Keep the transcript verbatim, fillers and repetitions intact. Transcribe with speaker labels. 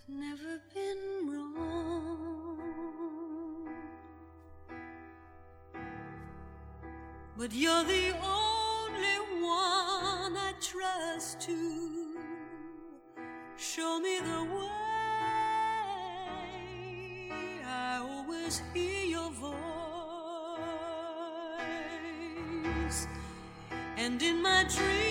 Speaker 1: never been wrong, but you're the only one I trust to show me the way. I always hear your voice, and in my dreams